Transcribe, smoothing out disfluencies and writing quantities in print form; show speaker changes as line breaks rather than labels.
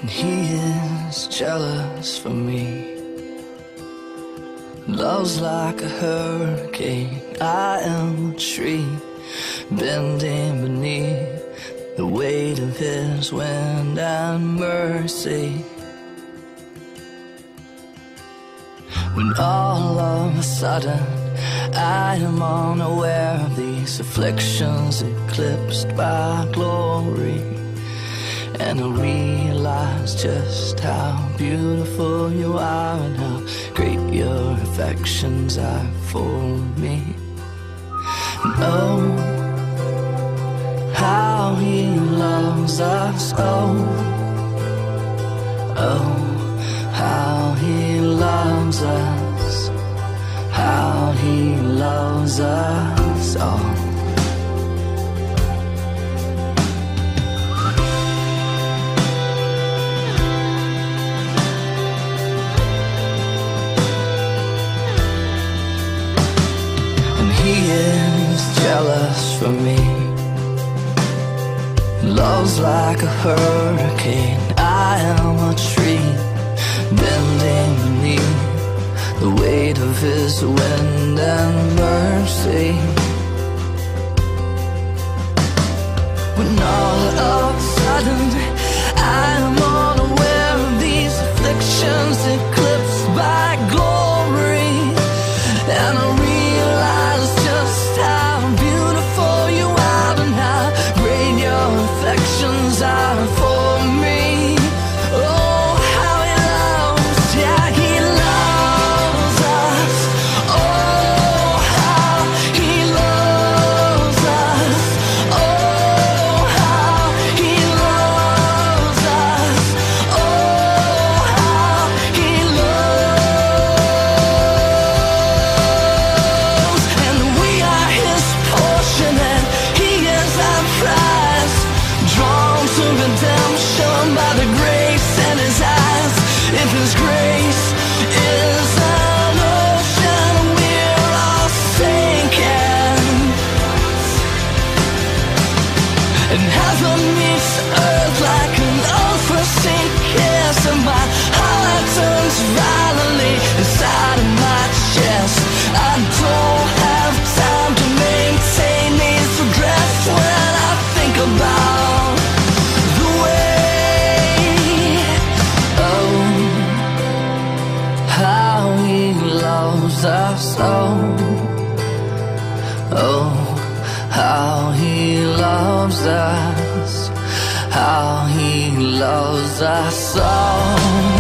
he is jealous for me. Love's like a hurricane, I am a tree bending beneath the weight of his wind and mercy. When all of a sudden I am unaware of these afflictions eclipsed by glory, and I realize just how beautiful you are and how great your affections are for me. And oh, how he loves us, oh, oh, how he loves us, how he loves us all. He is jealous for me. Love's like a hurricane, I am a tree bending beneath the weight of his wind and mercy. When all of a sudden I am unaware of these afflictions eclipsed by glory, and I realize just how beautiful you are and how great your affections are for me. Oh, how he loves, yeah, he loves us. Oh, how he loves us. Oh, how he loves us. Oh, how he loves. And we are his portion and he is our prize, drawn to redemption by the grace in his eyes. If his grace is an ocean, we're all sinking, and heaven meets earth like an unforeseen kiss, and my heart turns violently inside of my chest. I don't have time to maintain these regrets when I think about the way, oh, how he loves us, oh, oh, how he loves us, how he loves us, oh.